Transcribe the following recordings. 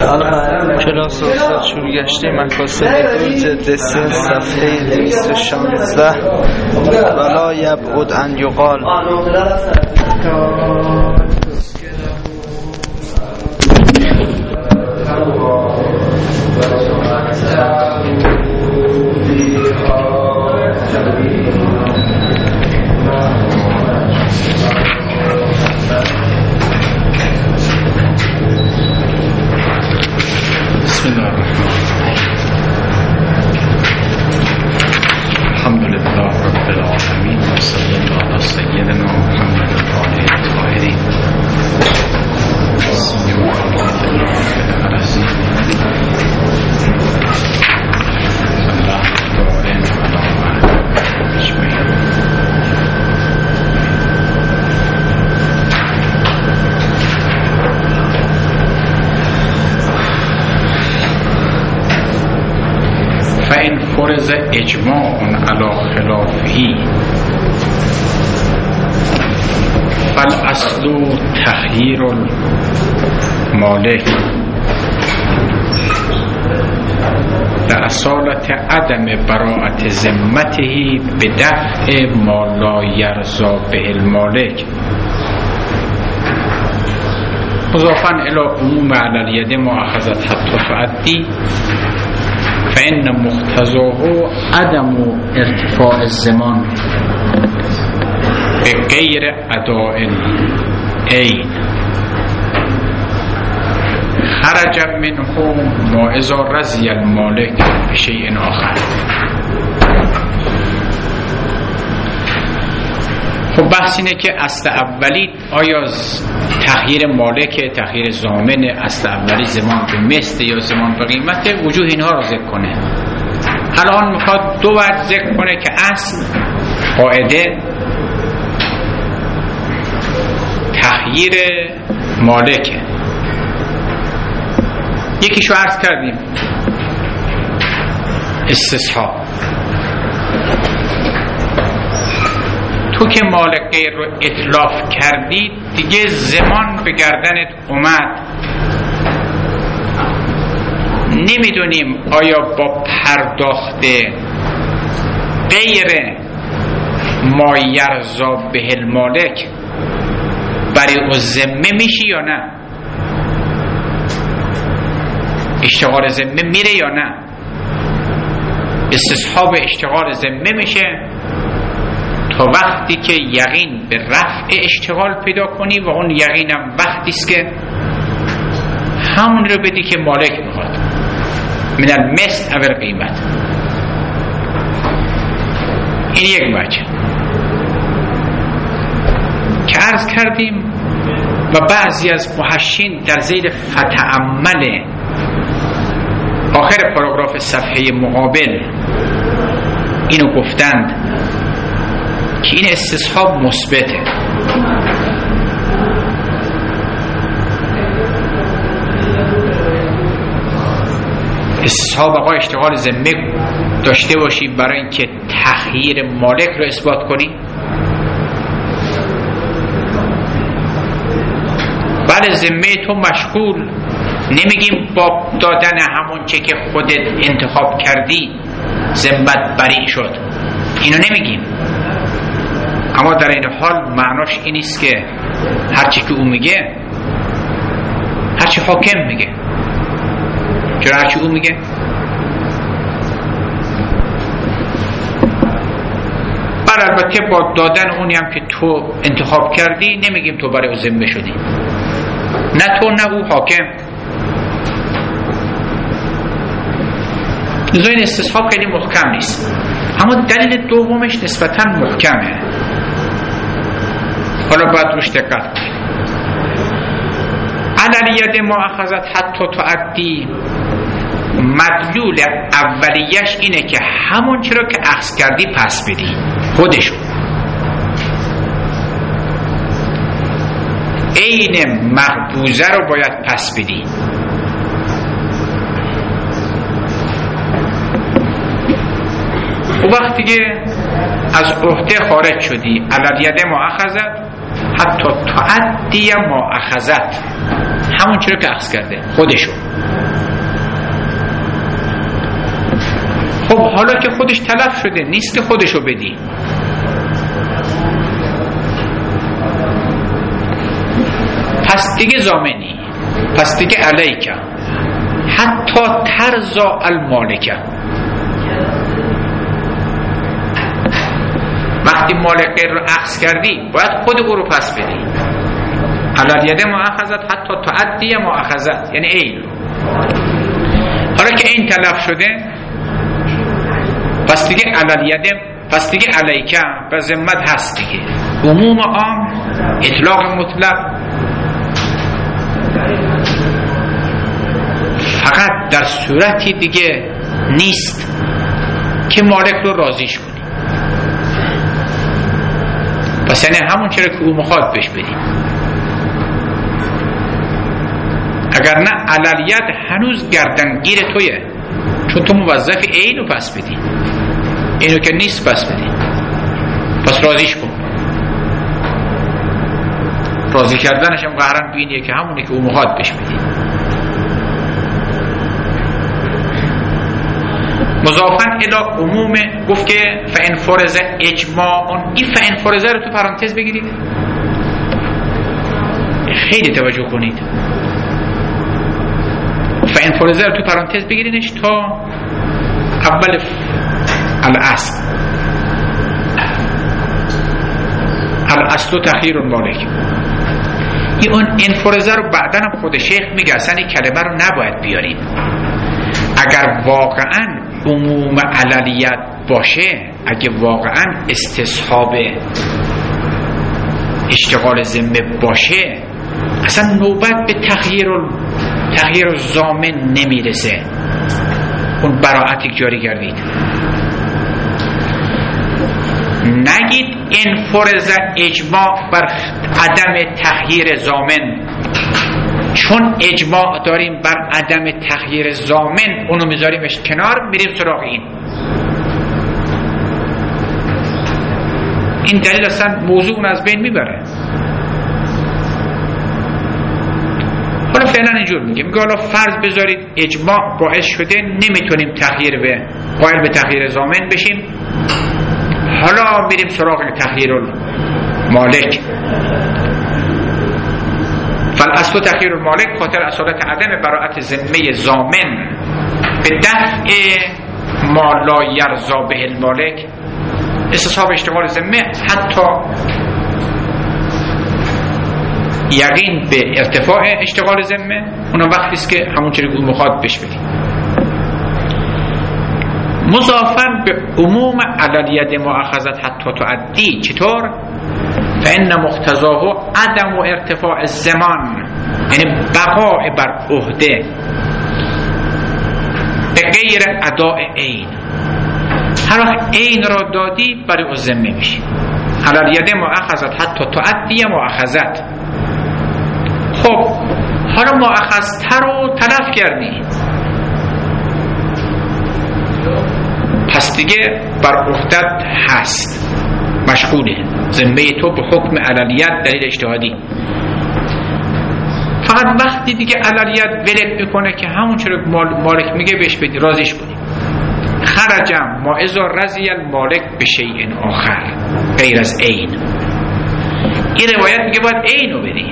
کلاس استاد شورگشته مکاسب دو جلد 3 صفحه 216 ولا یبعد ان یقال. بسم الله الرحمن الرحیم. الحمد لله رب العالمین و صلی الله علی سیدنا محمد و آله الطاهرین. سیما الله العظیم الله دارین و دامن اجمعین. فإن فرض اجماع على خلافه فالأصل تخییر المالک لأصالة عدم براءة ذمته بدفع ما لا يرضى به المالک مضافا إلى عموم على اليد مؤاخذة حتى تؤدي فإن مقتضاه عدم ارتفاع الضمان بغیر اداء العین خرج منه ما اذا رضی المالک بشیء آخر. خب بحث اینه که اصل اولی آیا تغییر مالک، تغییر ضامن، اصل اولی ضمان به مثل یا ضمان به قیمت، وجوه اینها رو ذکر کنه. الان میخواد دو وجه ذکر کنه که اصل قاعده تغییر مالکه. یکیشو عرض کردیم استصحاب. تو که مال غیر رو اتلاف کردی دیگه ضمان به گردنت اومد، نمیدونیم آیا با پرداخت غیر ما یرضا به المالک برای او ذمه میشی یا نه، اشتغال ذمه میره یا نه. استصحاب اشتغال ذمه میشه تا وقتی که یقین به رفع اشتغال پیدا کنی و اون یقینم وقتی است که همون رو بدی که مالک میخواد، من المثل او القیمت. این یک وجه که عرض کردیم و بعضی از محشین در زیر فتأمل آخر پاراگراف صفحه مقابل اینو گفتند که این استصحاب مثبته. استصحاب آقا اشتغال ذمه داشته باشی برای اینکه تغییر مالک رو اثبات کنی. بله ذمه تو مشغول، نمیگیم با دادن همون چه که خودت انتخاب کردی ذمت بری شد، اینو نمیگیم، اما در این حال معناش این است که هرچی که او میگه، هرچی حاکم میگه. چرا هرچی او میگه؟ بله البته با دادن اونی هم که تو انتخاب کردی نمیگیم تو برای او ذمه شدی، نه تو نه او حاکم. لذا این استصحاب خیلی محکم نیست، اما دلیل دومش نسبتاً محکمه. حالا باید روش دقت کنید. علالید ما اخذت حتی تعدی، مدلول اولیش اینه که همون چرا که اخذ کردی پس بدی خودشو. عین مقبوضه رو باید پس بدی. و وقتی که از عهده خارج شدی، علالید ما اخذت حتی تعدی ما اخذت، همون چرا که اخذ کرده خودشو. خب حالا که خودش تلف شده نیست که خودشو بدی. پس دیگه ضامنی، پس دیگه علیکه حتی ترضا المالکه. وقتی مال غیر رو اخذ کردی باید خود او رو پس بدی. علل ید مؤاخذت حتی تعدی مؤاخذت، یعنی عین. حالا که این تلف شده پس دیگه علل ید، پس دیگه علیکه و ذمت هست دیگه. عموم عام، اطلاق مطلق، فقط در صورتی دیگه نیست که مالک رو راضیش کنی. پس یعنی همون چرا که او مخواد بهش بدیم. اگر نه علالیت هنوز گردنگیر تویه، چون تو موظف اینو پس بدی، اینو که نیست پس بدی. پس راضیش کن. راضی کردنش هم قهرن بینیه که همونی که او مخواد بهش بدی. مضافن الی عموم گفت که فان فرض اجماع، این فان فرض رو تو پرانتز بگیرید، خیلی توجه کنید. فان فرض رو تو پرانتز بگیرینش تا اول الاصل. الاصل تخییر المالک. این اون انفرزه رو بعدن هم خود شیخ میگه اصلا این کلمه رو نباید بیاریم. اگر واقعا عموم علالیت باشه، اگه واقعا استصحاب اشتغال ذمه باشه، اصلا نوبت به تغییر ضامن نمیرسه. اون براعتی جاری کردید، نگید انفرض اجماع بر عدم تغییر ضامن، چون اجماع داریم بر عدم تغییر ضامن اونو میذاریمش کنار، میریم سراغ این دلیل اصلا موضوع اون از بین میبره. حالا فعلا اینجور میگه حالا فرض بذارید اجماع باعث شده نمیتونیم قائل به تغییر ضامن بشیم، حالا میریم سراغ تغییر المالک. فالاصل تغییر المالک خاطر اصالت عدم براءت ذمه ضامن به دفع ما لا یرضا به المالک. استصحاب اشتغال ذمه حتی یقین به ارتفاع اشتغال ذمه، اونم وقتی است که همون چیزی که مخاطب بهش بدیم. مضافاً به عموم علالیت مؤاخذت حتی تعدی. چطور؟ فإن مقتضاه عدم و ارتفاع الزمان، یعنی بقاء بر عهده به غیر اداء عین. هر وقت عین را دادی برای ذمه میشی. علالیت مؤاخذت حتی تعدی مؤاخذت. خب حالا مؤاخذت رو تلف کردی، پس دیگه بر عهدت هست، مشغوله ذمه تو به حکم علالیت دلیل اجتهادی. فقط وقتی دیگه علالیت ولت میکنه که همون چرا مالک میگه بهش بدی، راضیش کنی. خرجم ما اذا رضی المالک به شیء آخر غیر از عین. این روایت میگه باید عینو بدی.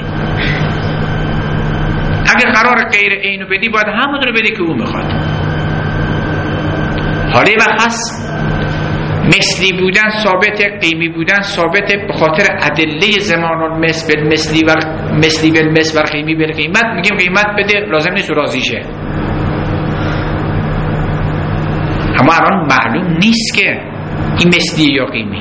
اگه قرار غیر عینو بدی باید همون رو بدی که او میخواد. حالا وقت هست مثلی بودن ثابته، قیمی بودن ثابته به خاطر ادله زمان المثل بالمثلی و مثلی بالمثل و قیمی بالقیمت، میگیم قیمت بده، لازم نیست راضیشه. اما الان معلوم نیست که این مثلی یا قیمی.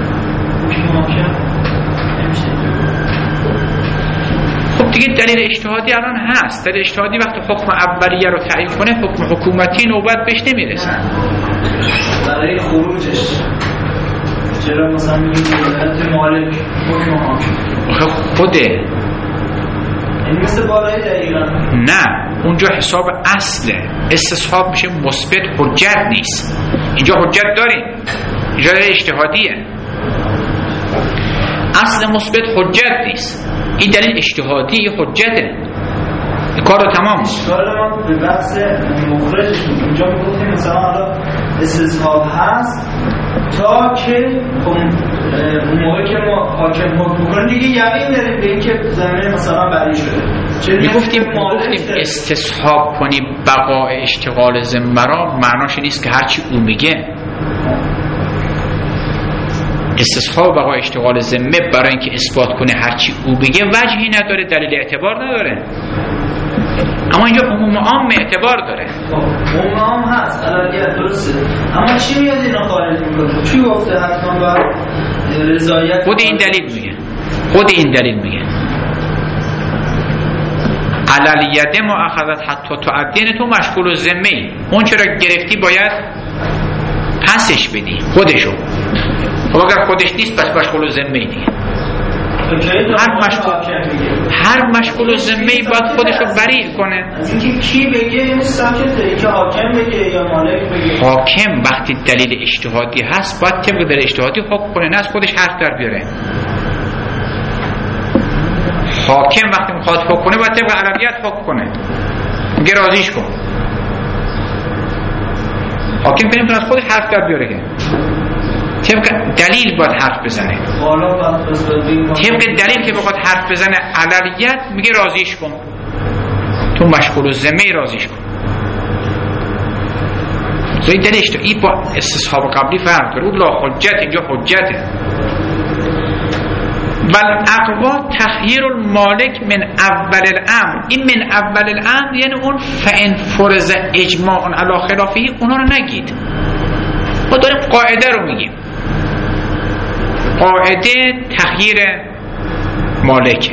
خب دیگه دلیل اجتهادی الان هست. دلیل اجتهادی وقتی حکم اولیه رو تعیین کنه، حکم حکومتی نوبت بهش نمیرسه. برای خروجش چرا مثلا میگیم ولایت مالک حکم حاکم خوده؟ این مثل بالای دقیقا نه، اونجا حساب اصله، استصحاب میشه مثبت، حجت نیست. اینجا حجت داریم، اینجا اجتهادیه. اصل مثبت حجت نیست، این دلیل اجتهادی حجته. کار رو تمام. اشکال ما به بحث مخرجش بود. اینجا میگفتیم مثلا حالا استصحاب هست تا که اون موقع که ما حاکم حکم بکنیم دیگه یقین داریم به این که زمینه مثلا بری شده. میگفتیم استصحاب کنی بقای اشتغال ذمه را معناش نیست که هرچی او میگه. استصحاب بقای اشتغال ذمه برای اینکه اثبات کنه هرچی او بگه وجهی نداره، دلیل اعتبار نداره. اما اینجا عموم عام اعتبار داره. عموم عام هست علاقیت درسته، اما چی میاد اینا خارج میکنه؟ چی گفته حتما باید رضایت؟ خود این دلیل میگه علالیت ما اخذت حتی تعدین تو مشغول و ذمه ای، اون چرا گرفتی باید پسش بدی خودشو. خب اگر خودش نیست پس مشغول و ذمه ای دیگه. هر مشغول و ذمه ای باید خودشو بری کنه. از اینکه کی بگه این ساکته، که حاکم بگه یا مالک بگه. حاکم وقتی دلیل اجتهادی هست باید طبق دلیل اجتهادی حکم کنه، نه از خودش حرف در بیاره. حاکم وقتی میخواد حکم کنه باید طبق علویت حکم کنه، میگه راضیش کن. حاکم که نمیتونه از خودش حرف در بیاره که طبق دلیل باید حرف بزنه. طبق دلیل که بخواد حرف بزنه علویت میگه راضیش کن، تو مشغول و ذمه راضیش کن. زوی دلیلش تو این با استصحاب قبلی فرق داره. اون لا حجت، اینجا حجته. بل اقوا تخییر المالک من اول الامر. این من اول الامر یعنی اون فان فرض اجماع علی خلافه، اونا رو نگید. ما داریم قاعده رو میگیم. قاعده تخییر مالک.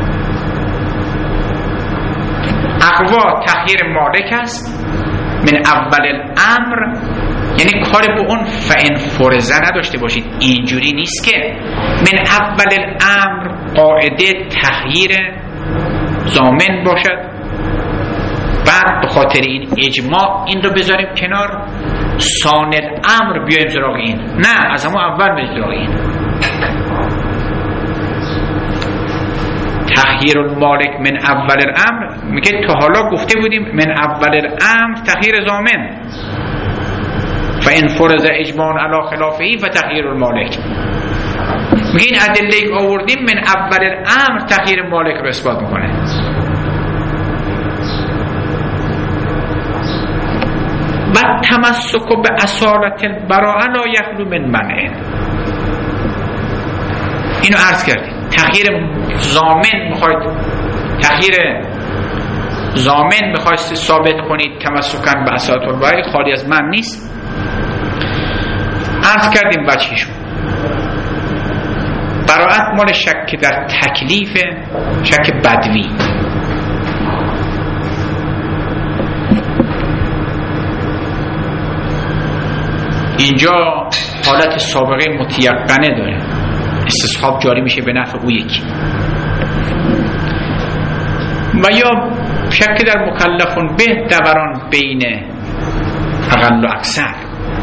اقوا تخییر مالک است من اول الامر، یعنی کار به اون فان فرضه نداشته باشید. اینجوری نیست که من اول الامر قاعده تخییر ضامن باشد بعد به خاطر این اجماع این رو بذاریم کنار، ثانی الامر بیایم سراغ این. نه، از همون اول بیایم سراغ این. تخییر المالک من اول الامر میگه تا حالا گفته بودیم من اول الامر تخییر ضامن، فان فرض اجماع علی خلافه و تخییر المالک. میگه این ادله که آوردیم من اول الامر تخییر مالک رو اثبات میکنه. و تمسک به اصالت البراءه لا یخلو من منع. اینو عرض کردیم. تخییر ضامن میخواید، تخییر ضامن میخواید ثابت کنید تمسکاً به اصالت البراءه خالی از من نیست. عرض کردیم وجهشون. براءت مال شک در تکلیف، شک بدوی. اینجا حالت سابقه متیقنه داره، استصحاب جاری میشه به نفع او یکی. و یا شک در مکلفون به دوران بین اقل و اکثر.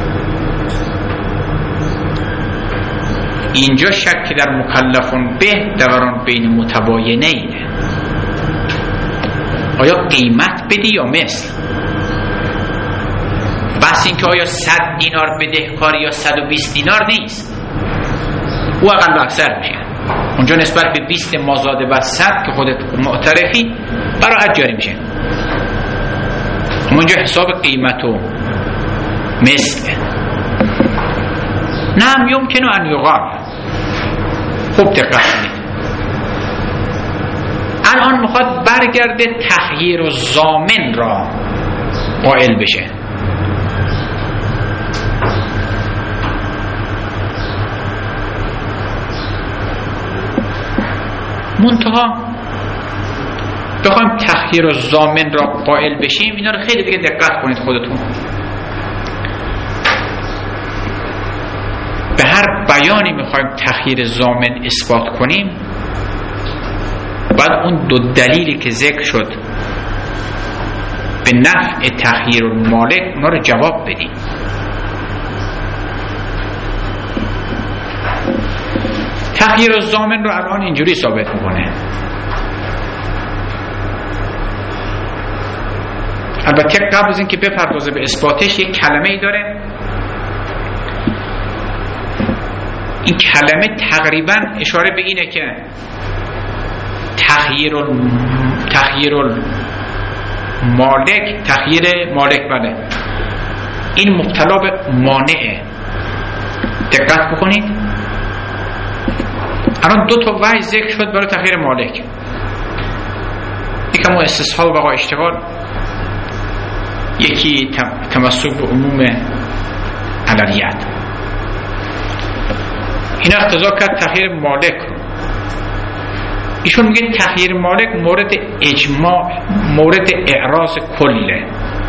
اینجا شک در مکلفون به دوران بین متباینه اینه، آیا قیمت بدی یا مثل. بس این که آیا 100 دینار بدهکاری یا 120 دینار نیست، او اقل و اکثر میشه. اونجا نسبت به 20 مازاده و 100 که خودت معترفی برای جاری میشه. اونجا حساب قیمت و مثل. نعم یمکنه ان یقال. خوب دقت کنید. الان میخواد برگرده تخییر و ضامن را قائل بشه. منتها بخوایم تخییر و ضامن را قائل بشیم، اینا رو خیلی دیگه دقت کنید خودتون. به هر بیانی میخوایم تخییر ضامن اثبات کنیم، بعد اون دو دلیلی که ذکر شد به نفع تخییر المالک اونا رو جواب بدیم. تخییر الضامن رو الان اینجوری ثابت میکنه. البته قبل از اینکه بپردازه به اثباتش یک کلمه ای داره. این کلمه تقریبا اشاره به اینه که تغییر مالک بله این مبتلا به مانعه. دقت بکنید الان دو تا وجه ذکر شد برای تغییر مالک. یکم استصحاب و بقا اشتغال، یکی تمسک به عموم عللیت. این اقتضا کرد تغییر مالک رو. ایشون میگه تغییر مالک مورد اجماع، مورد اعراض کله.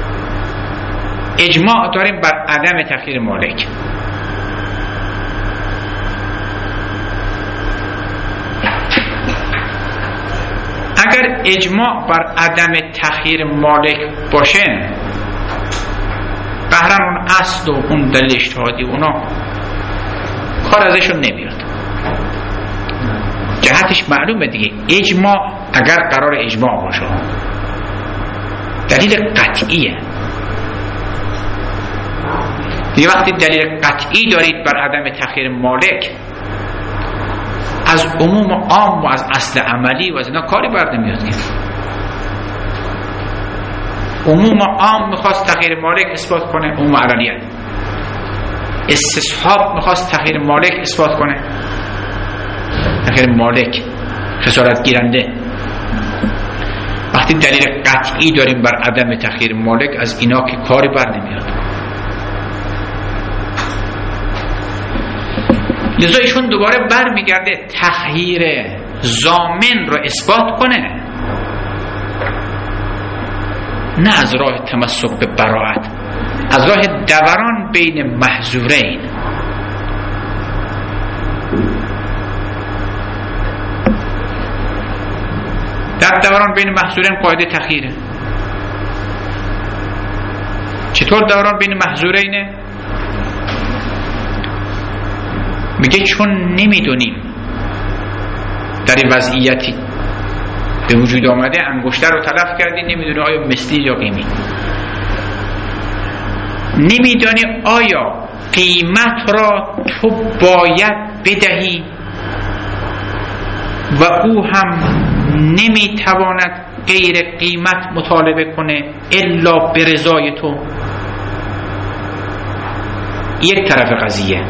اجماع داریم بر عدم تغییر مالک. اگر اجماع بر عدم تغییر مالک باشه، بهرن اون اصل و اون دلیل اجتهادی اونا کار ازشون نمیاد. جهتش معلومه دیگه. اجماع اگر قرار اجماع باشه دلیل قطعیه دیگه. وقتی دلیل قطعی دارید بر عدم تغییر مالک، از عموم عام و از اصل عملی و از اینا کاری بر نمیاد که. عموم عام میخواست تغییر مالک اثبات کنه، عموم علیت. استصحاب میخواست تغییر مالک اثبات کنه، تغییر مالک خسارت گیرنده. وقتی دلیل قطعی داریم بر عدم تغییر مالک، از اینا که کاری بر نمیاد. لذا ایشون دوباره برمیگرده تغییر ضامن رو اثبات کنه، نه از راه تمسک به براءت، از راه دوران بین محظورین. در دوران بین محظورین قاعده تغییره. چطور دوران بین محظورینه؟ میگه چون نمیدونیم در این وضعیتی به وجود آمده، انگشتر رو تلف کردی، نمیدونی آیا مثلی یا قیمی، نمیدانی آیا قیمت را تو باید بدهی و او هم نمیتواند غیر قیمت مطالبه کنه الا به رضای تو. یک طرف قضیه.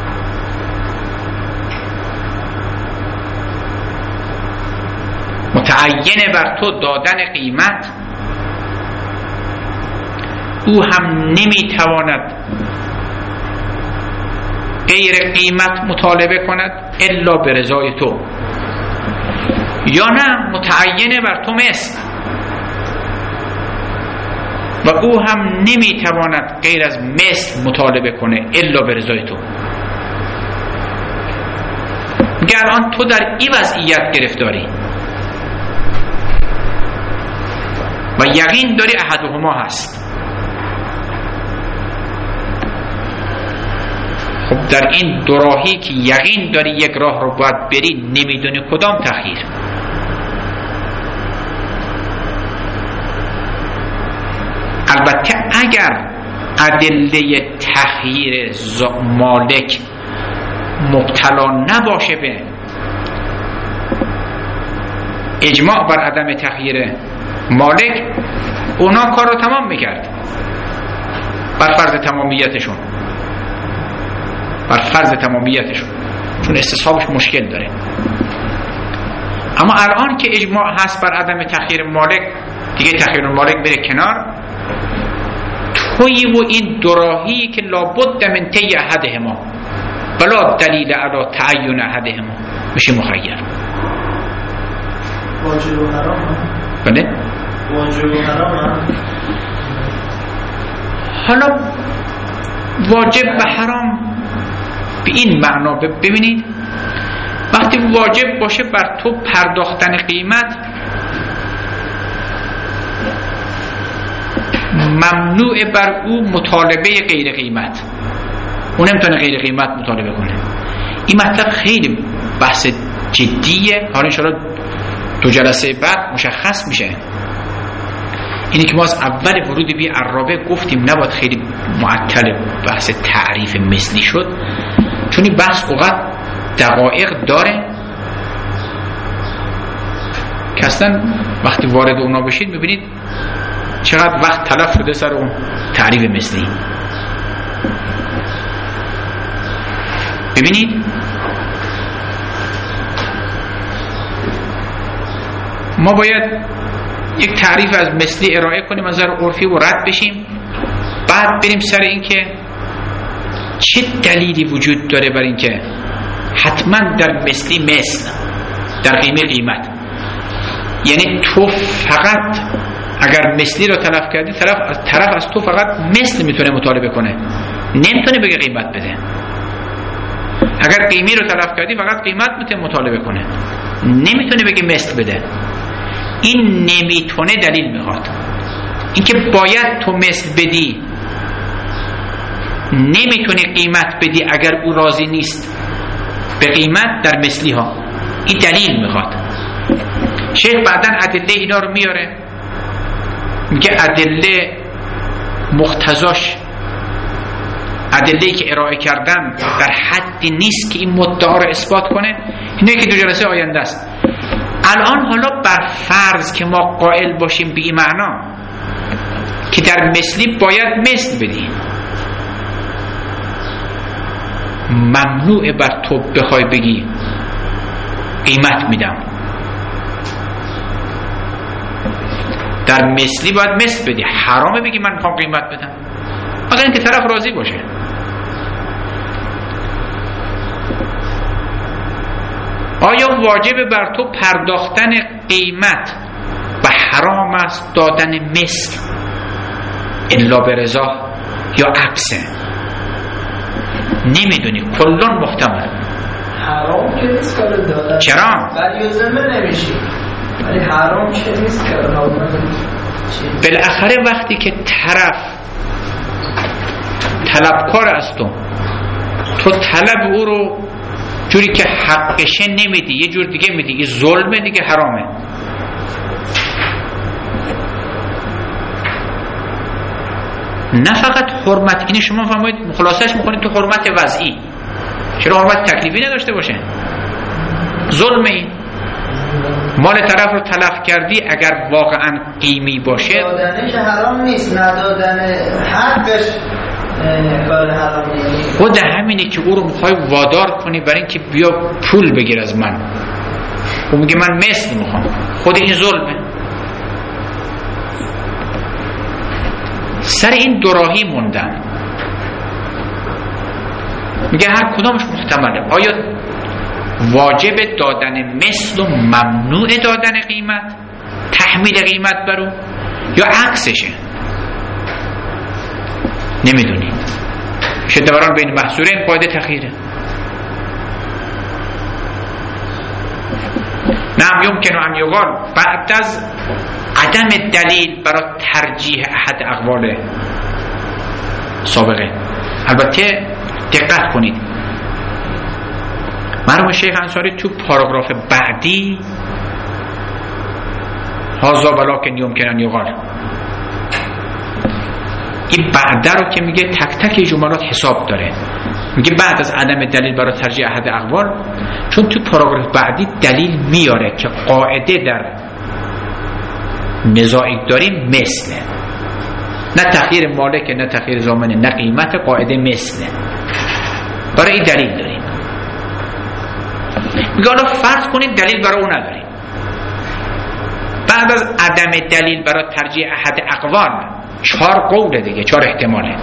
متعین بر تو دادن قیمت، او هم نمیتواند غیر قیمت مطالبه کند الا به رضای تو. یا نه متعین بر تو مثل و او هم نمیتواند غیر از مثل مطالبه کنه الا به رضای تو. میگه الان تو در این وضعیت گرفتاری و یقین داری احدهما هست. خب در این دو راهی که یقین داری یک راه رو باید بری، نمیدونی کدام تغییر. البته اگر ادله تغییر مالک مبتلا نباشه به اجماع بر عدم تغییر مالک، اونا کار رو تمام میکرد بر فرض تمامیتشون، چون استصحابش مشکل داره. اما الان که اجماع هست بر عدم تغییر مالک، دیگه تغییر مالک بره کنار. توی و این دوراهی که لابد من طی احدهما بلا دلیل علی تعین احدهما میشه مخیر. واجب و حرام. بله؟ واجب و حرام. حالا واجب و حرام به این معنا ببینید، وقتی واجب باشه بر تو پرداختن قیمت، ممنوع بر او مطالبه غیر قیمت، اون نمیتونه غیر قیمت مطالبه کنه. این مطلب خیلی بحث جدیه، حالا انشاءالله 2 جلسه بعد مشخص میشه. اینی که ما از اول ورود به عرابه گفتیم نباید خیلی معطل بحث تعریف مثلی شد، چون این بحث اوقات دقایق داره که اصلا وقتی وارد اونا بشید میبینید چقدر وقت تلف شده سر اون تعریف مثلی. ببینید ما باید یک تعریف از مثلی ارائه کنیم از نظر عرفی و رد بشیم، بعد بریم سر این که چه دلیلی وجود داره بر این که حتما در مثلی مثل، در قیمت، یعنی تو فقط اگر مثلی رو تلف کردی طرف از تو فقط مثل میتونه مطالبه کنه، نمیتونه بگه قیمت بده. اگر قیمی رو تلف کردی فقط قیمت میتونه مطالبه کنه، نمیتونه بگه مثل بده. این نمیتونه دلیل میخواد. این که باید تو مثل بدی، نمیتونه قیمت بدی اگر او راضی نیست به قیمت در مثلی ها، این دلیل میخواد. شیخ بعدن ادله اینا رو میاره، میگه ادله مقتضاش، ادله‌ای که ارائه کردن در حدی نیست که این مدعا رو اثبات کنه. اینه که دو جلسه آینده است. الان حالا بر فرض که ما قائل باشیم به این معنا که در مثلی باید مثل بدی، ممنوع بر تو بخوای بگی قیمت میدم. در مثلی باید مثل بدی، حرامه بگی من میخوام قیمت بدم مگر اینکه طرف راضی باشه. آیا واجب بر تو پرداختن قیمت و حرام است دادن مثل الا به رضا یا عکسه؟ نمیدونی، کلون محتمل. حرام که نیست کار دادن. چرا؟ ولی یزمه نمیشی، ولی حرام که نیست کار دادن. بالاخره وقتی که طرف طلبکار از تو طلب او رو جوری که حقشه نمیدی، یه جور دیگه میدی، یه ظلمه دیگه، حرامه. نه فقط حرمت، این شما فهمید خلاصش میکنید تو حرمت وضعی، چرا حرمت تکلیفی نداشته باشه؟ ظلمه. این مال طرف رو تلف کردی اگر واقعا قیمی باشه، دادنه که حرام نیست، ندادن حقش کار حرام نیست. خود همینه که او رو میخوای وادار کنی برای اینکه بیا پول بگیر از من، او میگه من مثل میخوام، خود این ظلمه. سر این دوراهی موندن، میگه هر کدامش محتمله. آیا واجب دادن مثل و ممنوع دادن قیمت، تحمیل قیمت برو، یا عکسشه؟ نمیدونی. شدوران بین محصورین قاعده تخیره. نعم یمکن ان یقال بعد از عدم دلیل برای ترجیح احد اقوال سابقه. البته دقت کنید، مرحوم شیخ انصاری تو پاراگراف بعدی هازا ولکن یمکن ان یقال، این بعد رو که میگه تک تک جملات حساب داره، میگه بعد از عدم دلیل برای ترجیح احد اقوال، چون تو پاراگراف بعدی دلیل میاره که قاعده در مزاعی داریم مثله، نه تخییر مالک نه تخییر ضامن نه قیمت، قاعده مثله. برای این دلیل داریم. میگه حالا فرض کنید دلیل برای اون نداریم، بعد از عدم دلیل برای ترجیح احد اقوال 4 قوله دیگه، 4 احتماله.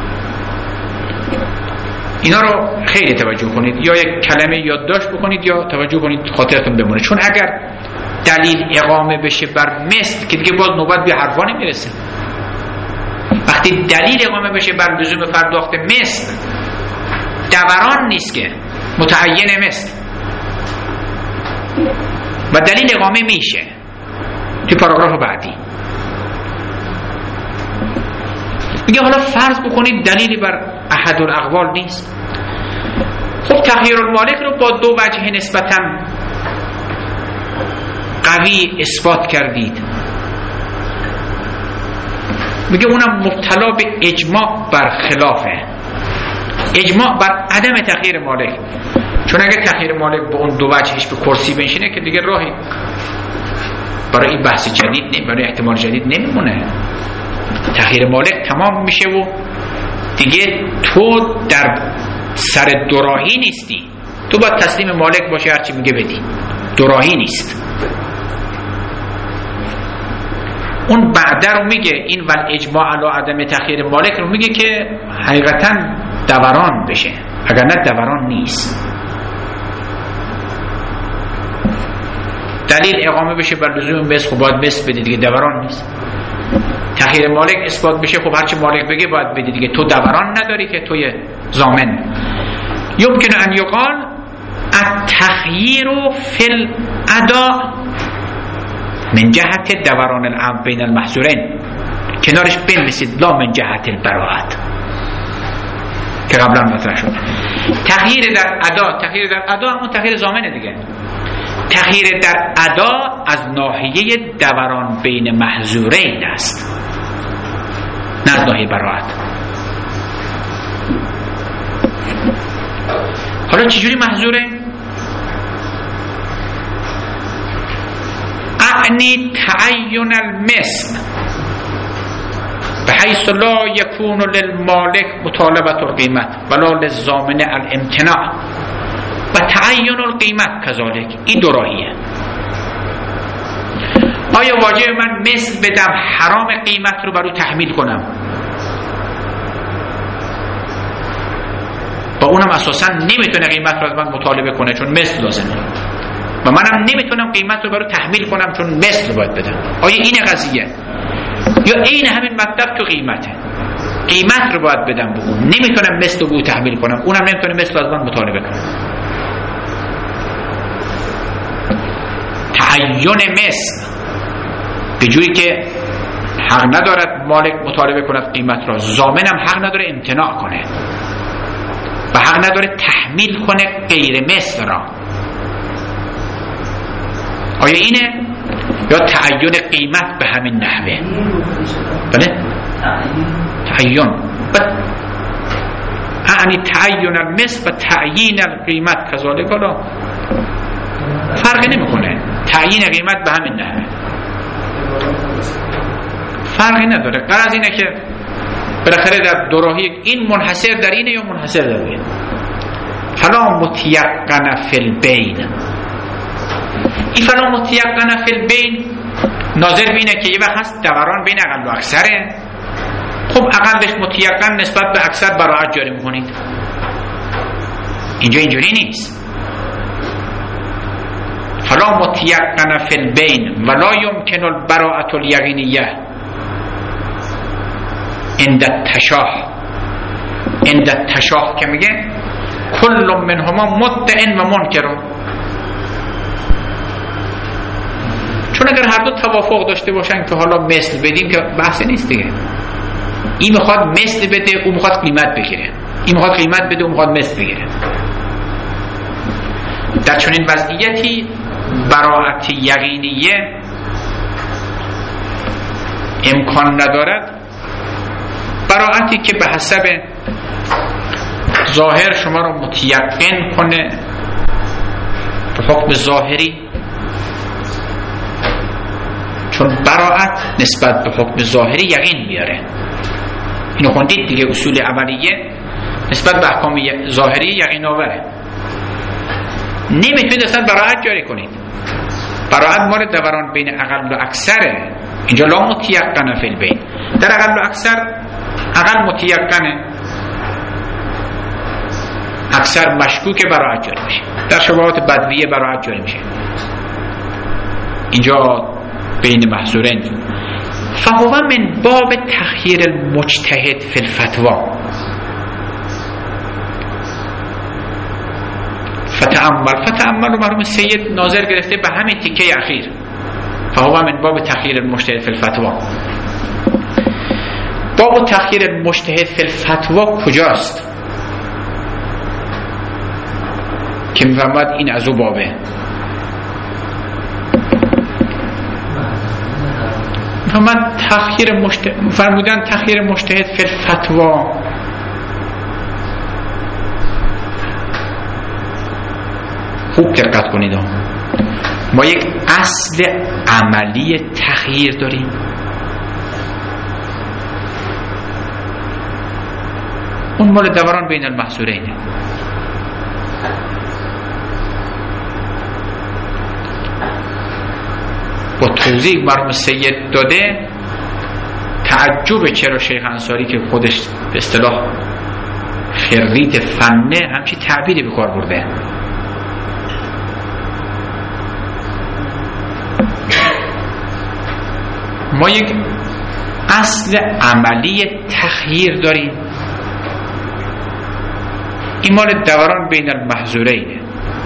اینا رو خیلی توجه کنید، یا یک کلمه یادداشت بکنید یا توجه کنید خاطرتون بمونه، چون اگر دلیل اقامه بشه بر مثل که دیگه باز نوبت به حرفا نمیرسه. وقتی دلیل اقامه بشه بر لزوم پرداخت مثل، دوران نیست که متعین مثل، و دلیل اقامه میشه توی پاراگراف بعدی. میگه حالا فرض بکنید دلیلی بر احد الاقوال نیست. خب تغییر المالک رو با 2 وجه نسبتاً قوی اثبات کردید. میگه اونم مبتلا به اجماع بر خلافه، اجماع بر عدم تغییر مالک. چون اگه تغییر مالک به اون دو وجهش به کرسی بنشینه که دیگه راهی برای این بحث جدید برای احتمال جدید نمیمونه. تغییر مالک تمام میشه و دیگه تو در سر دوراهی نیستی، تو باید تسلیم مالک باشه، هرچی میگه بدی، دوراهی نیست. اون بعد رو میگه این ول اجماع علی عدم تغییر مالک رو میگه که حقیقتا دوران بشه، اگر نه دوران نیست. دلیل اقامه بشه بر لزوم مثل، خب باید مثل بدی دیگه، دوران نیست. تغییر مالک اثبات بشه، خب هرچی مالک بگه باید بدی دیگه، تو دوران نداری که توی ضامن. یمکن ان یقال التخییر فی الاداء من جهت دوران الامر بین المحظورین، کنارش بنویسید لا من جهت البراءت که قبلا مطرح شد. تغییر در ادا همون تغییر ضامنه دیگه. تغییر در ادا از ناحیه دوران بین محظورین است، نه از ناحیه براءت. حالا چجوری محظوره؟ اعنی تعین المثل بحیث لا یکون للمالک مطالبه القیمت ولا للضامن الامتناع و تعین القیمت کذالک. این دو راهیه. آیا واجب من مثل بدم حرام قیمت رو برو تحمیل کنم؟ با اونم اساسا نمیتونه قیمت رو از من مطالبه کنه چون مثل لازمه، و منم نمیتونم قیمت رو برو تحمیل کنم چون مثل باید بدم. آیا این قضیه؟ یا این همین مطلب تو قیمته، قیمت رو باید بدم به اون، نمیتونم مثل رو تحمیل کنم، اونم نمیتونه مثل از من مطالبه کنه. تعین مثل به جوری که حق ندارد مالک مطالبه کند قیمت را، ضامنم حق نداره امتناع کنه و حق نداره تحمیل کنه غیر مثل را. آیا اینه؟ یا تعین قیمت به همین نحوه؟ بله؟ تعین یعنی تعین المثل و تعیین القیمت کذالک را فرقی نمیکنه. تعیین قیمت به همین نحوه فرقی نداره. غرض اینه که بالاخره در دوراهی این منحصر در اینه یا منحصر در اینه. فلا متیقن فی البین، این فلا متیقن فی البین ناظر بینه که یه وقت هست دوران بین اقل و اکثره، خب اقلش متیقن نسبت به اکثر براعت جاری میکنید. اینجا اینجوری نیست. فلا متیقن فی البین ولا یمکن البراءة الیقینیه عند التشاه که میگه کل منهما مدعن و منکر. چون اگر هر دو توافق داشته باشن که حالا مثل بدیم که بحثی نیست دیگه. این میخواد مثل بده، اون میخواد قیمت بگیره، این میخواد قیمت بده، اون میخواد مثل بگیره. در چنین وضعیتی براءت یقینیه امکان ندارد. براءتی که به حسب ظاهر شما رو متیقن کنه به حکم ظاهری، چون براءت نسبت به حکم ظاهری یقین بیاره. اینو خوندید دیگه، اصول اولیه نسبت به احکام ظاهری یقین آوره. نمیتونید اصلا براءت جاری کنید. براءت مال دوران بین اقل و اکثره. اینجا لا متیقن فی البین. در اقل و اکثر اقل متیقنه، اکثر مشکوک براءت جاری میشه. در شبهات بدویه براءت جاری میشه. اینجا بین محظورین. فهو من باب تخییر المجتهد فی الفتوا. فتأمل مرحوم سید ناظر گرفته به همین تیکه اخیر. فهو من باب تخییر المجتهد فی الفتوا. باب تخییر المجتهد فی الفتوا کجاست که میفهمد این از او بابه؟ فرمودن تخییر مجتهد فی الفتوا. خوب دقت کنید، ما یک اصل عملی تخییر داریم. اون مال دوران بین المحصورینه. با توضیح مرحوم سید داده، تعجب چرا شیخ انصاری که خودش به اصطلاح خرید فنه همچی تعبیری به کار برده. ما یک اصل عملی تخییر داریم، این مال دوران بین المحظورینه.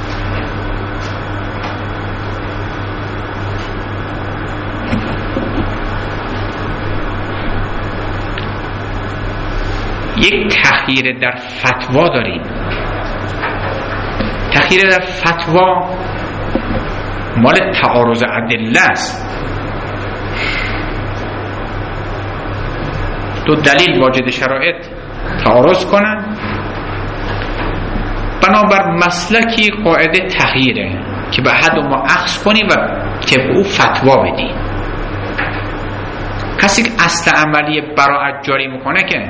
یک تخییر در فتوا داریم. تخییر در فتوا مال تعارض ادله است. دو دلیل واجد شرایط تعارض کنن، بنابر مسلکی قاعده تخییره که به حد ما اخذ کنی و که به او فتوا بدی. کسی که اصل عملی براءت جاری میکنه که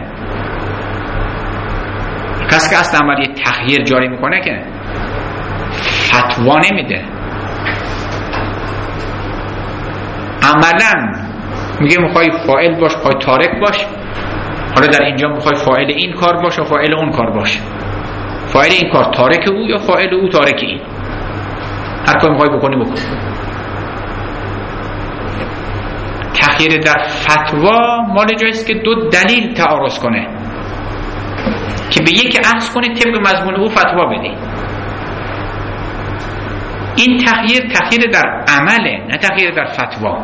کسی که اصل عملی تخییر جاری میکنه که فتوا نمیده، عملا میگه میخوای فاعل باش، میخوای تارک باش، حالا در اینجا میخوای فاعل این کار باش و فاعل اون کار باش، فاعل این کار تارک او یا فاعل او تارک این، هر کار میخوای بکنی بکن. تخییر در فتوا مال جایست که دو دلیل تعارض کنه که به یک اخذ کنی طبق مضمون او فتوا بدی. این تخییر در عمله، نه تخییر در فتوا.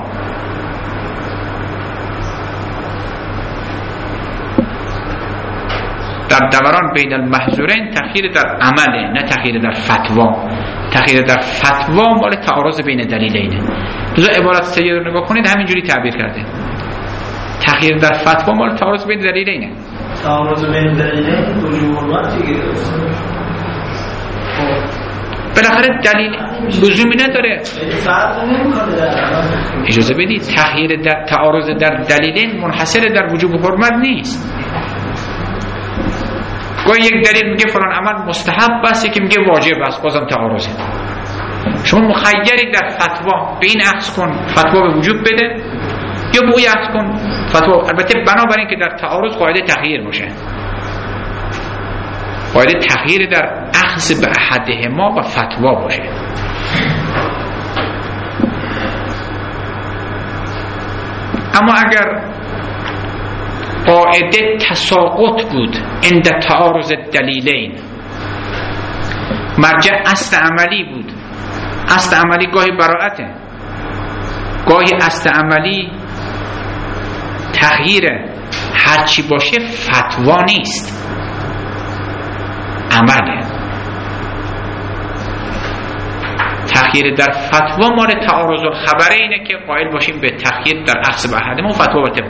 در دوران بین المحظورین تخییر در عمله، نه تخییر در فتوا. تخییر در فتوا مال تعارض بین دلیلینه. لذا عبارت سید رو نگاه کنید همینجوری تعبیر کرده. تخییر در فتوا مال تعارض بین دلیلینه. تعارض بین دلیلین وجوب حرمت دیگه. بالاخره دلیل لزومی نداره. اجازه بدید، تخییر در تعارض در دلیلین منحصر در وجوب حرمت نیست. گاهی یک دلیل میگه فلان عمل مستحب است، که میگه واجب است، بازم تعارضه. شما مخیری در فتوا، به این اخذ کن فتوا به وجوب بده یا به اوی اخذ کن فتوا، البته بنابراین که در تعارض قاعده تغییر باشه. قاعده تغییر در اخذ به احدهما و فتوا باشه. اما اگر قاعده تساقط بود عند تعارض دلیلین، مرجع اصل عملی بود. اصل عملی گاهی براءته، گاهی اصل عملی تغییره. هرچی باشه فتوا نیست، عمله. تخییر در فتوا مال تعارض الخبره اینه که قائل باشیم به تخییر در اخذ به احدهما و فتوا بته.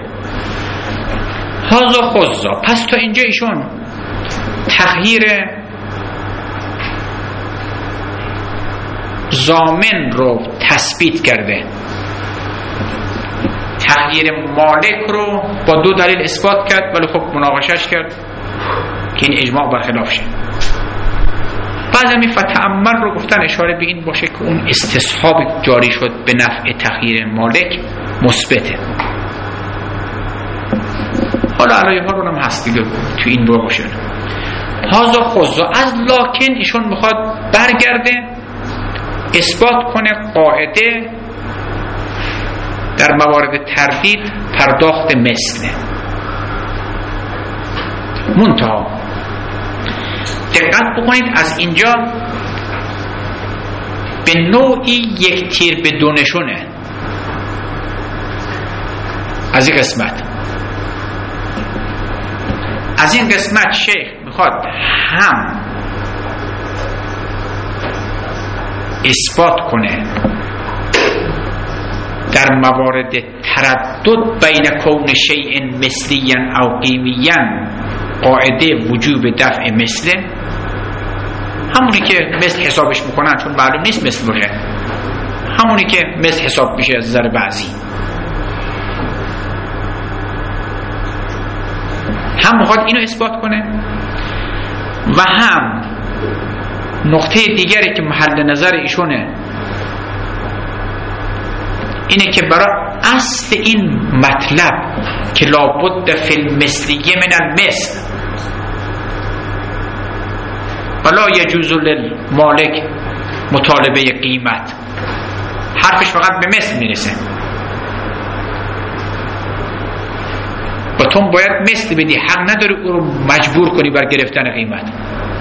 هازا خزا. پس تا اینجا ایشون تخییر ضامن رو تثبیت کرده، تغییر مالک رو با دو دلیل اثبات کرد، ولی خب مناقشش کرد که این اجماع برخلاف شه. بعد همین فتأمل رو گفتن اشاره به این باشه که اون استصحاب جاری شد به نفع تغییر مالک مثبته. حالا علایه ها رو هم هست دیگه تو این باب باشه. هازا خزا. از لکن ایشون میخواد برگرده اثبات کنه قاعده در موارد تردید پرداخت مثله. منتها دقت بکنید از اینجا به نوعی یک تیر به دو نشونه. از این قسمت شیخ میخواد هم اثبات کنه در موارد تردد بین کون شیء مثلی او قیمی قاعده وجوب دفع مثل، همونی که مثل حسابش میکنن چون معلوم نیست مثل باشه، همونی که مثل حساب میشه از نظر بعضی. هم میخواد اینو اثبات کنه و هم نقطه دیگری که محل نظر ایشونه اینه که برای اصل این مطلب که لابد فی المثلیه من المثل ولا یجوز للمالک مطالبه قیمت، حرفش فقط به مثل میرسه و تو باید مثل بدی، حق نداری او رو مجبور کنی بر گرفتن قیمت.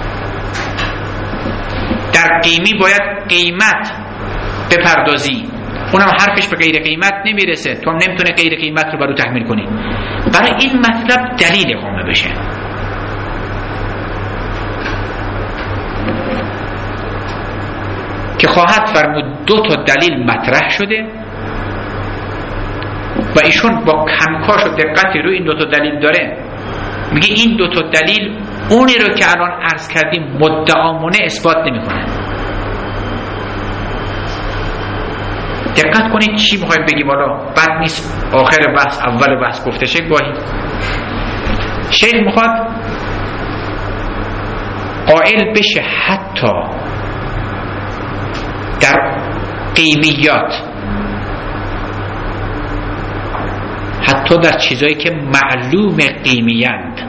در قیمی باید قیمت بپردازی، اونم حرفش به غیر قیمت نمیرسه، تو هم نمیتونه غیر قیمت رو برو تحمیل کنی. برای این مطلب دلیل اقامه بشه. که خواهد فرمود 2 تا دلیل مطرح شده و ایشون با کنکاش و دقتی روی این 2 تا دلیل داره، میگه این 2 تا دلیل اونی رو که الان عرض کردیم مدعامونه اثبات نمیکنه. دقت کنید چی میخوایم بگیم، حالا بد نیست آخر بحث اول بحث گفته شه گاهی. شیخ میخواد قائل بشه حتی در قیمیات، حتی در چیزایی که معلوم قیمیند،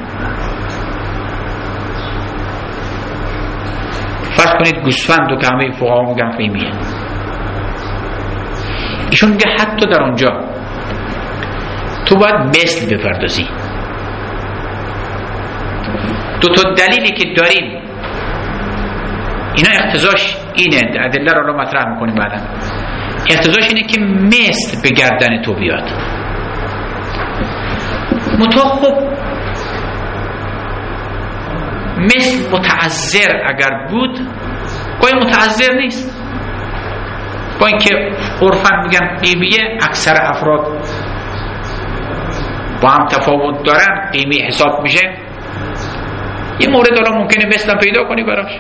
فرض کنید گوسفند و که همه فقها میگن قیمیه، ایشون میگه حتی در اونجا تو باید مثل بپردازی. 2 تا دلیلی که داریم اینا اقتضاش اینه، ادله رو مطرح میکنیم بعدا، اقتضاش اینه که مثل به گردن تو بیاد. خب مثل متعذر اگر بود، گاهی متعذر نیست، با اینکه عرفاً میگن قیمیه، اکثر افراد با هم تفاوت دارن، قیمی حساب میشه. یه مورد الان ممکنه مثلا پیدا کنی براش،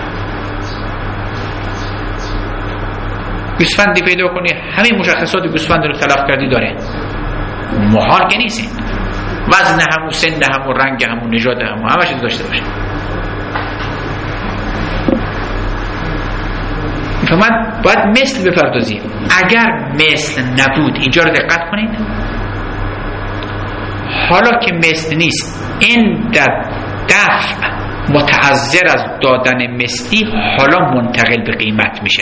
گوسفندی پیدا کنی همین مشخصات گوسفند رو تلف کردی داره، محال که نیست، وزن همون، سن همون، رنگ همون، نژاد همون، همه چیز داشته باشه. فهمت؟ باید مثل بپردازیم. اگر مثل نبود، اینجا رو دقت کنید، حالا که مثل نیست، این در دفع متعذر از دادن مثلی حالا منتقل به قیمت میشه.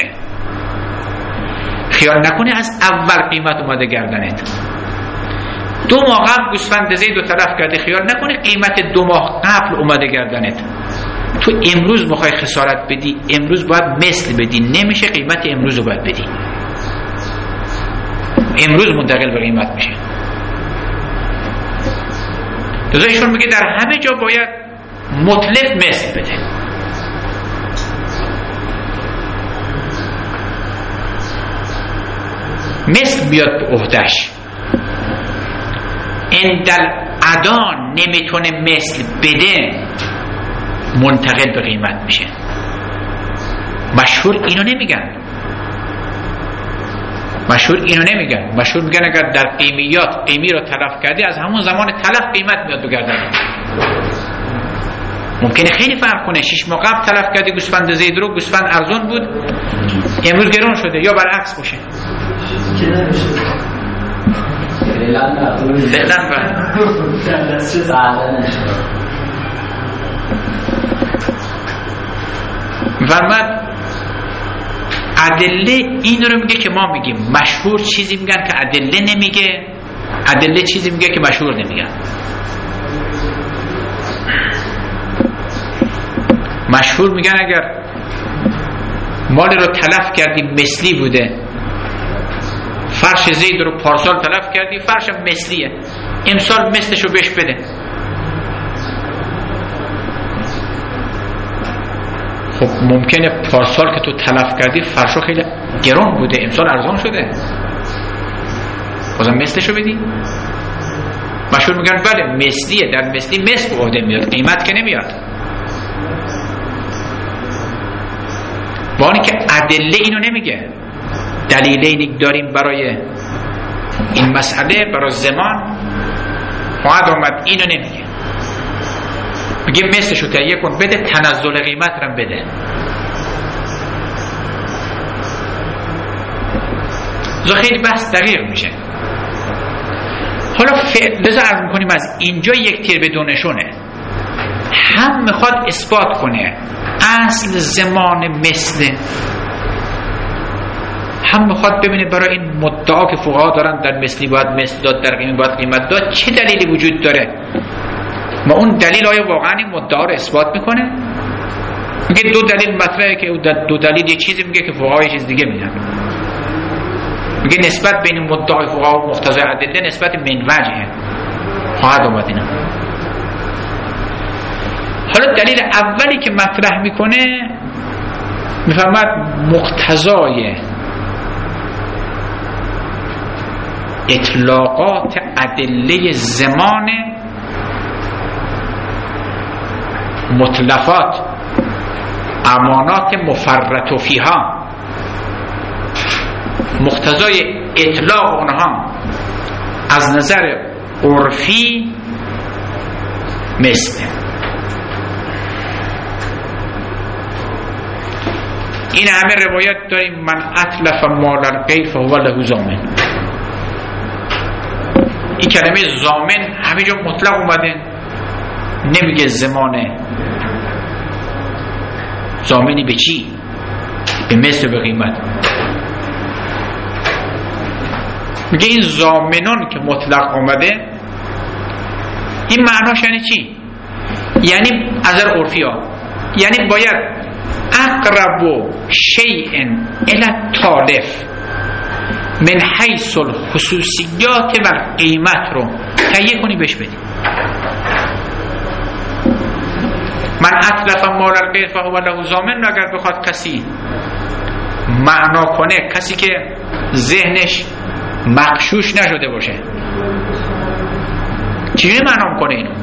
خیال نکنه از اول قیمت اومده گردنت، 2 ماه قبل گوسفند زید و تلف کرده، خیال نکنه قیمت 2 ماه قبل اومده گردنت. تو امروز میخوای خسارت بدی، امروز باید مثل بدی، نمیشه قیمت امروز رو باید بدی، امروز منتقل به قیمت میشه. لذا ایشون میگه در همه جا باید مطلق مثل بده. مثل بیاد به عهده‌اش. اندل ادان نمیتونه مثل بده، منتقل به قیمت میشه. مشهور اینو نمیگن، مشهور میگن اگر در قیمیات قیمی رو تلف کردی، از همون زمان تلف قیمت میاد بگردن. ممکنه خیلی فرق کنه، 6 ماه قبل تلف کردی گوسفند زید رو، گوسفند ارزون بود، امروز گرون شده، یا برعکس باشه. فرمد ادله این رو میگه که ما میگیم مشهور چیزی میگن که ادله نمیگه، ادله چیزی میگه که مشهور نمیگن. مشهور میگن اگر مال رو تلف کردی مثلی بوده، فرش زید رو پارسال تلف کردی، فرشم مثلیه، امسال مثلشو بهش بده. خب ممکنه پارسال که تو تلف کردی فرشو خیلی گران بوده، امسال ارزان شده، بازم مثلشو بدی. مشهور میگن بله مثلیه، در مثلی مثل به عهده میاد، قیمت که نمیاد. با اینکه ادله اینو نمیگه، دلیلی داریم برای این مسئله، برای زمان خواهد آمد، اینو نمیگه. میگه مثلشو تهیه کن بده، تنزل قیمت رو بده. خیلی بحث دقیق میشه. حالا لذا عرض میکنیم از اینجا یک تیر به دو نشونه. هم میخواد اثبات کنه اصل زمان مثل، هم میخواد ببینه برای این مدعا که فقها دارن در مثلی باید مثل داد، در قیمت باید قیمت داد، چه دلیلی وجود داره. ما اون دلیل آیا واقعا این مدعا رو اثبات میکنه؟ میگه دو دلیل مطرحه که دو دلیل یه چیزی میگه که فقها یه چیز دیگه میگن. میگه نسبت بین مدعای فقها و مقتضای ادله نسبت من وجهه. خواهد آمد اینا. حالا دلیل اولی که مطرح میکنه میفهمد مقتضای اطلاقات ادله زمان مطلقات امانات مفرط فیها، مقتضای اطلاق اونها از نظر عرفی مثل این همه روایت داریم من اتلف مال الغیر فهو له ضامن. این کلمه ضامن همه جا مطلق اومده، نمیگه زمانه. ضامنی به چی؟ به مثل، به قیمت. میگه این ضامنان که مطلق اومده این معناش یعنی چی؟ یعنی از نظر عرفی ها یعنی باید اقرب شیء الی التالف من حیث الخصوصیات و قیمت رو تهیه کنی بهش بدی. من اتلف مال الغیر فهو له ضامن، اگر بخواد کسی معنا کنه، کسی که ذهنش مغشوش نشده باشه، چجوری معنا کنه اینو؟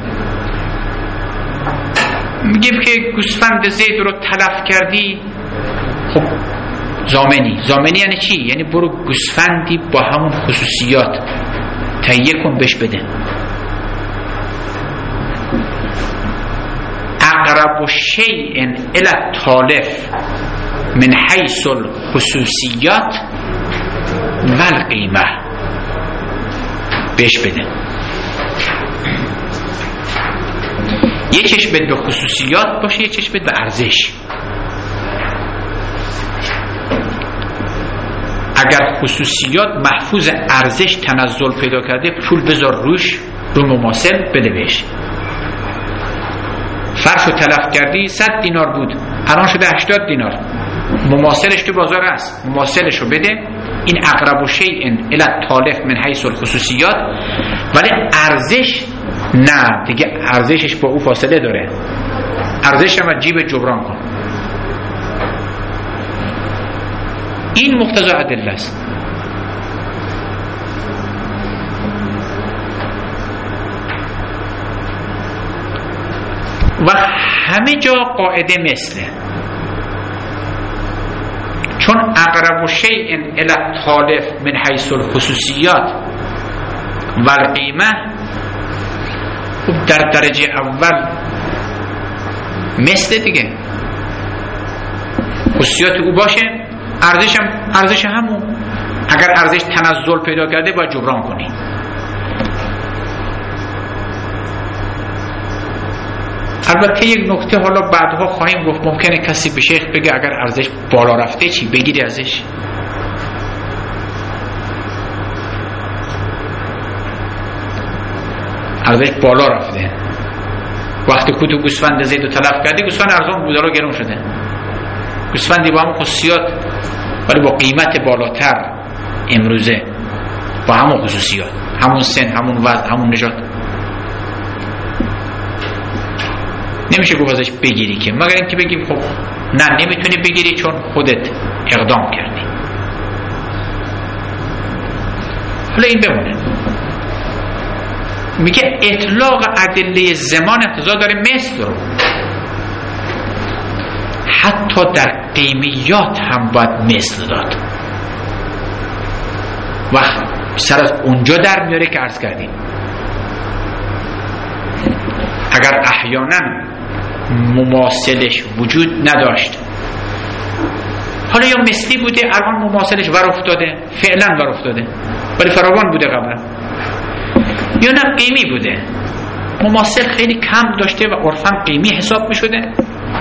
میگیم که گوسفند زید رو تلف کردی، خب ضامنی یعنی چی؟ یعنی برو گوسفندی با همون خصوصیات تهیه کن بهش بده. اقرب شیء الی التالف من حیث الخصوصیات و القیمه، بهش بده. یه چشمت به خصوصیات باشه، یه چشمت به ارزش. اگر خصوصیات محفوظ، ارزش تنزل پیدا کرده، پول بذار روش، رو مماثل بده بهش. فرشو تلف کردی 100 دینار بود، الان شده 80 دینار، مماثلش تو بازار هست، مماثلشو بده. این اقرب شیء الی التالف من حیث الخصوصیات. ولی ارزش نه دیگه، ارزشش با او فاصله داره، ارزش هم جیب جبران کن. این مقتضا ادله است. و همه جا قاعده مثله، چون اقرب شیء الی التالف من حیث الخصوصیات و القیمه در درجه اول مثل دیگه، خصوصیات او باشه، ارزش همون. اگر ارزش تنزل پیدا کرده باید جبران کنی. البته یک نکته حالا بعدها خواهیم گفت، ممکنه کسی به شیخ بگه اگر ارزش بالا رفته چی؟ بگیری ازش. ارزش بالا رفته، وقتی که تو گوسفند زید و تلف کردی، گوسفند ارزان بود، رو گرون شده. گوسفندی با همون خصوصیات ولی با قیمت بالاتر امروزه، با همون خصوصیات، همون سن، همون وزن، همون نژاد، نمیشه گفت ازش بگیری که، مگر اینکه بگیم خب نه نمیتونی بگیری چون خودت اقدام کردی. حالا این بمونه. میگه اطلاق ادله زمان اقتضا داره مثل رو، حتی در قیمیات هم باید مثل داد. وقت سر از اونجا در میاره که عرض کردیم اگر احیانا مماثلش وجود نداشت، حالا یا مثلی بوده الان مماثلش ور افتاده، فعلا ور افتاده ولی فراوان بوده قبلا، یا نه قیمی بوده مماثل خیلی کم داشته و عرفاً قیمی حساب می شده،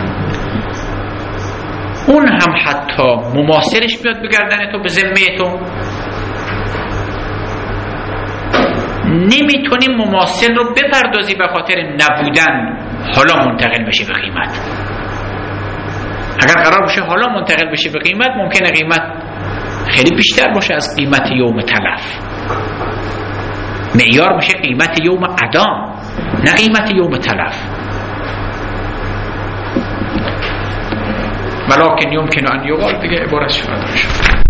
اون هم حتی مماثلش بیاد بگردن تو به ذمه تو، نمیتونی مماثل رو بپردازی به خاطر نبودن حالا منتقل بشه به قیمت. اگر قرار باشه حالا منتقل بشه به قیمت، ممکنه قیمت خیلی بیشتر باشه از قیمت یوم تلف. معیار میشه قیمت یوم ادام، نه قیمت یوم تلف. ولکن یمکن ان یقال دیگه عبارت شده.